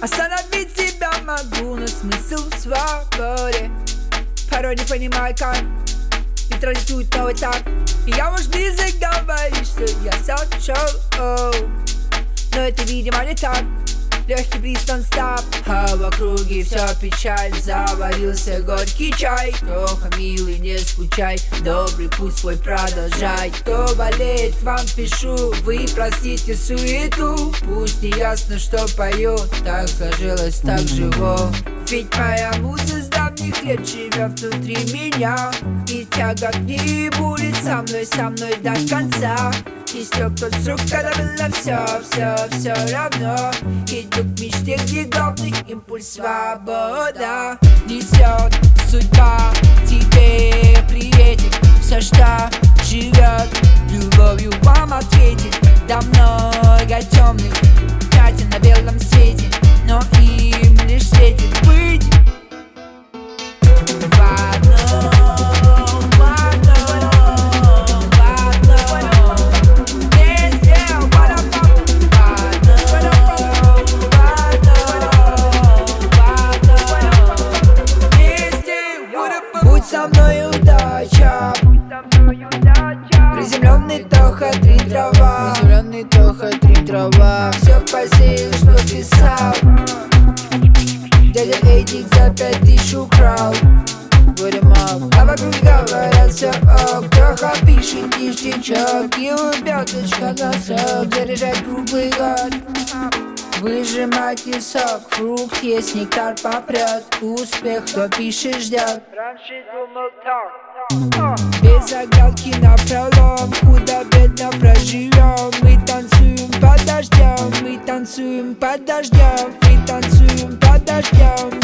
Остановить себя могу, но смысл в свободе. Порой не понимаю как, и транзитует новый так. И я уж близок говорить, что я сошел, но это видимо не так. Легкий бриз нон-стоп, а в округе все печаль. Заварился горький чай. Тоха, милый, не скучай, добрый путь свой продолжай. Кто болеет, вам пишу, вы простите суету. Пусть не ясно, что пою, так сложилось, так живу. Ведь моя муза с давних лет живет внутри меня, и тяга к ней будет со мной до конца. Истек тот срок, когда было все равно. Иду к мечте, где главный импульс свобода. Несет судьба, тебе приедет все, что живет, любовью вам ответит. Да много темных пятен на белом свете, но им лишь светит быть в одном. Будь со мной удача, приземленный Тоха, 3 трава. Приземленный Тоха, 3 трава. Все посеял, что писал. Дядя Эдик за 5000 украл. Выремал, а вокруг говорят все ок. Тоха пишет ништячок, его пяточка носок. Заряжать круглый год, выжимайте сок. Фрукт есть, нектар попрет. Успех, кто пишет, ждет. Раньше думал так, без оглядки на пролом, худо-бедно проживем. Мы танцуем под дождем, мы танцуем под дождем, мы танцуем под дождем.